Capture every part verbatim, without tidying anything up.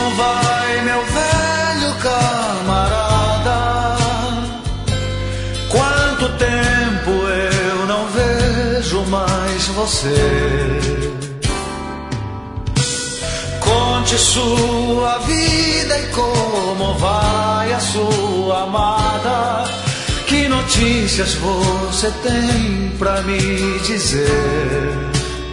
não vai, meu velho camarada? Quanto tempo eu não vejo mais você? Conte sua vida e como vai a sua amada. Que notícias você tem pra me dizer?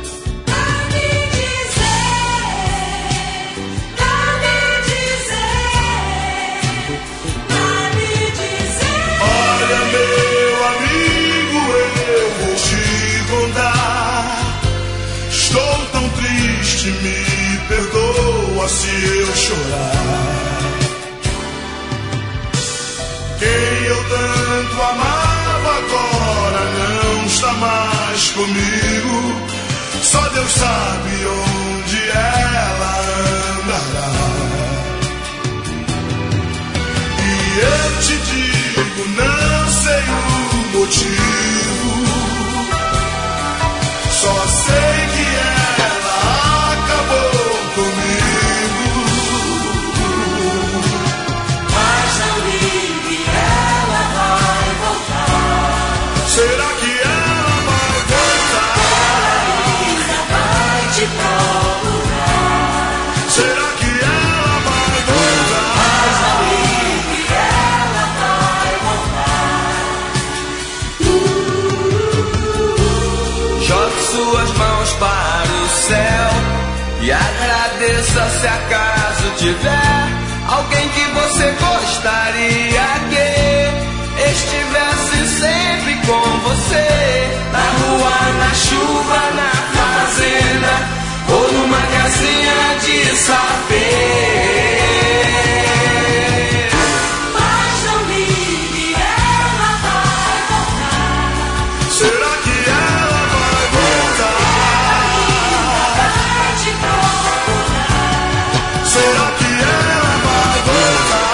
Me perdoa se eu chorar. Quem eu tanto amava agora não está mais comigo. Só Deus sabe onde ela andará. E eu te digo, não sei o motivo, só sei que é será que ela vai voltar? Ela ainda vai te procurar. Será que ela vai voltar? Mas não ligue, ela vai voltar. Jogue suas mãos para o céu e agradeça se acaso tiver alguém que você gostaria que estivesse sempre com você, na rua, na chuva, na fazenda ou numa casinha de saber. Mas não ligue, ela vai voltar. Será que ela vai voltar? Ela vai te procurar. Será que ela vai voltar?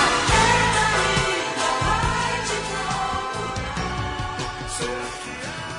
Será que